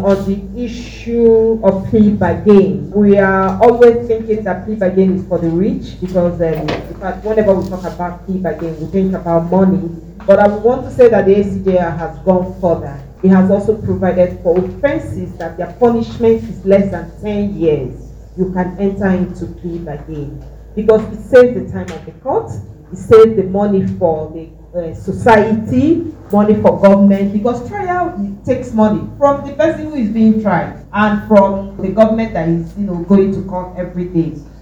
on the issue of plea bargain. We are always thinking that plea bargain is for the rich because, in fact, whenever we talk about plea bargain, we think about money. But I want to say that the ACJR has gone further. It has also provided for offenses that their punishment is less than 10 years. You can enter into plea bargain because it saves the time of the court, it saves the money for the society, money for government, because trial it takes money from the person who is being tried and from the government that is going to court every day.